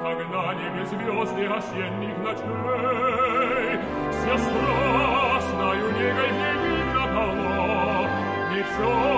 Когда небе звезды осенних ночей все страстною негой в ней видно полно, не все